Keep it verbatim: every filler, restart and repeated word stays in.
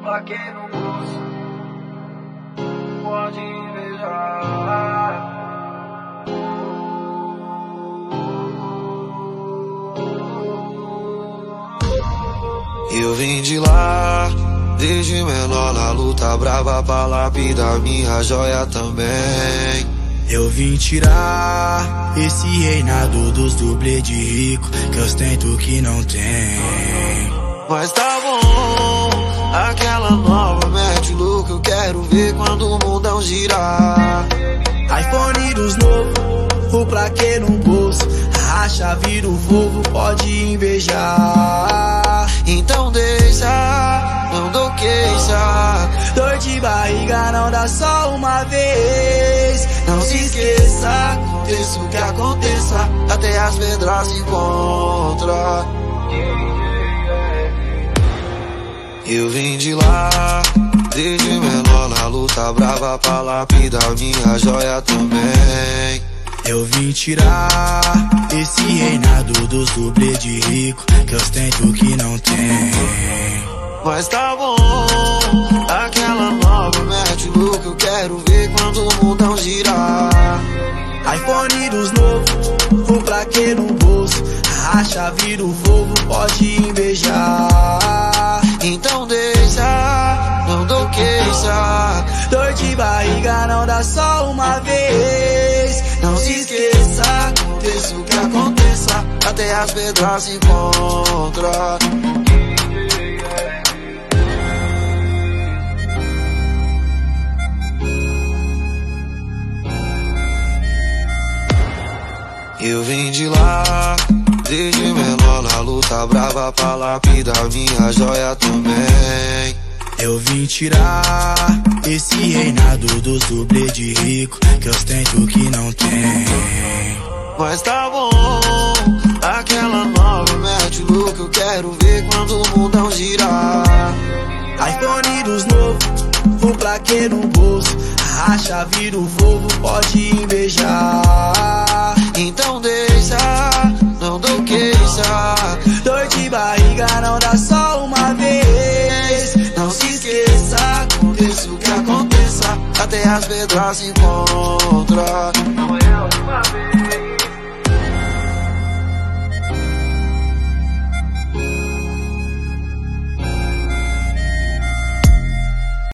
pra quem não gosta, pode invejar. Eu vim de lá, desde menor na luta brava pra lapidar minha joia também. Eu vim tirar esse reinado dos dublê de rico que ostento que não tem. Mas tá bom, aquela nova mete louco, eu quero ver quando o mundão girar. iPhone dos novos, o plaquê no bolso, a chave do Volvo pode invejar. Então deixa, não dou queixa. Dor de barriga não dá só uma vez. Não se esqueça, aconteça o que aconteça, até as pedras se encontram. Eu vim de lá, desde menor na luta brava pra lapidar minha joia também. Eu vim tirar esse reinado dos dublê de rico que ostento que não tem. Mas tá bom, aquela nova mete louco, eu quero ver quando o mundão girar. iPhone dos novos, o plaquê no bolso, a chave do Volvo pode invejar. Então deixa, não dou queixa. Dor de barriga não dá só uma vez. Não se esqueça, aconteça o que aconteça, até as pedras se encontram. Eu vim de lá, desde menor na luta brava pra lapidar minha joia também. Eu vim tirar esse reinado dos dublê de rico que ostento que não tem. Mas tá bom, aquela nova mete louco, eu quero ver quando o mundão girar. iPhone dos novos, o plaquê no bolso, a chave do Volvo pode invejar. Então deixa, não dou queixa. Dor de barriga não dá só uma vez. Não se esqueça, aconteça o que aconteça, até as pedras se encontram. Não é a última vez.